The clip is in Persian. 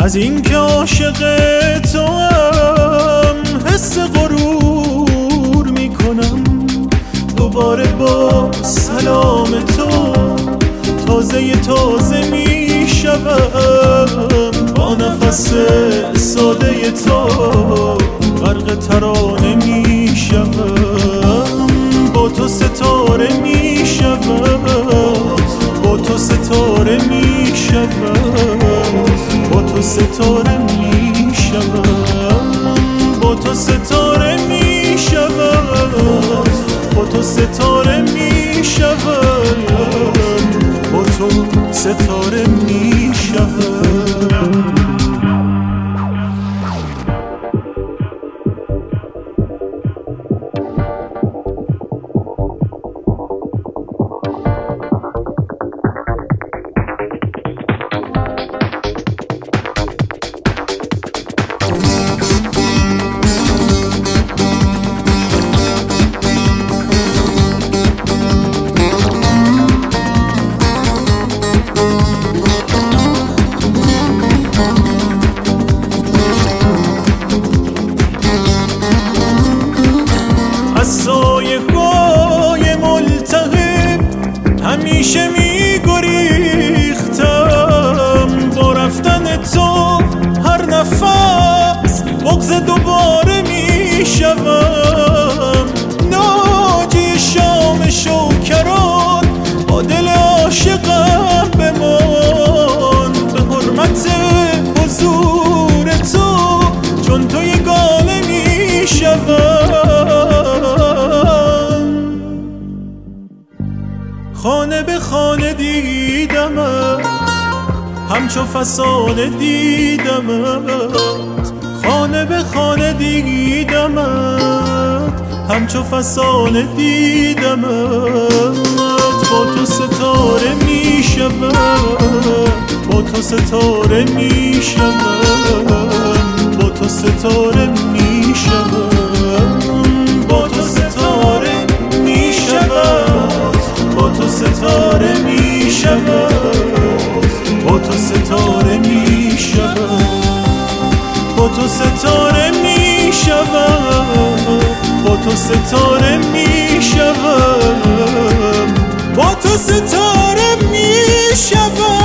از این که عاشق تو هم حس غرور میکنم. دوباره با سلام تو تازه میشوم. با نفس ساده تو غرق ترانه میشوم. با تو ستاره میشوم. با تو ستاره میشوم. با تو ستاره میشوم. با تو ستاره میشوم. با تو ستاره میشوم. با تو ستاره میشوم. سایه های ملتهب همیشه میگریختم. با رفتن تو هر نفس بغض دوباره میشوم. ناجی شام شوکران با دل عاشقم بمان. به حرمت حضور تو چون تو یگانه میشوم. خانه به خانه دیدمت همچو فسانه دیدمت. خانه به خانه دیدمت همچو فسانه دیدمت. با تو ستاره میشوم. با تو ستاره میشوم. با تو ستاره میشوم. با تو ستاره میشوم. با تو ستاره میشوم. با تو ستاره میشوم. با تو ستاره میشوم. با تو ستاره میشوم. با تو ستاره میشوم.